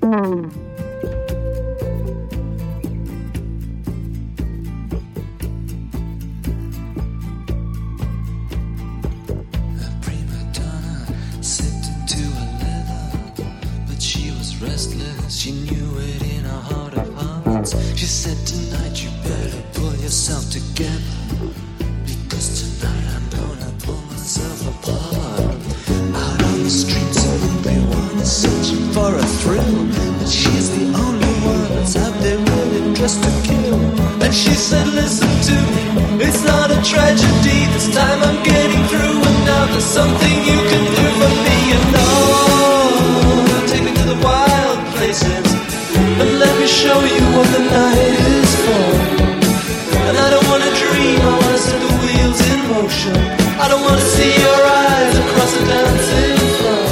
She knew it in her heart of hearts. She said, tonight you better pull yourself together, because tonight I'm gonna pull myself apart. Out on the streets everyone is searching for a thrill, but she's the only one that's out there really dressed to kill. And she said, listen to me, it's not a tragedy. This time I'm getting through, and now there's something you can do for me. And oh, take me to the wild places, and let me show you what the night is for. And I don't wanna dream, I wanna set the wheels in motion. I don't wanna see your eyes across the dancing floor.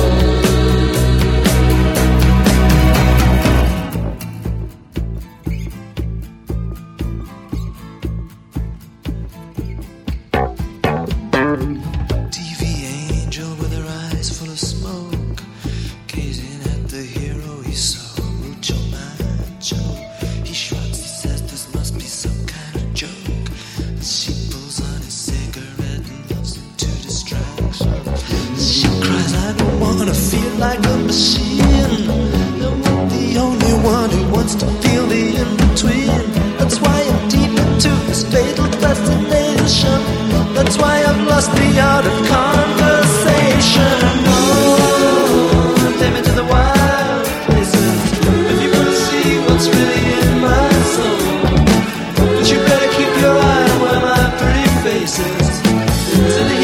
TV angel with her eyes full of smoke, gazing at the hero he saw, mucho macho. He shrugs, he says this must be some kind of joke. She pulls on his cigarette and loves him to distraction. She cries, I don't wanna feel like a machine. I'm the only one who wants to feel the in-between. That's why I'm deep into this fatal fascination. That's why I've lost the art of conversation. Oh, take me to the wild places, if you wanna see what's really in my soul. But you better keep your eye on where my pretty face is. To the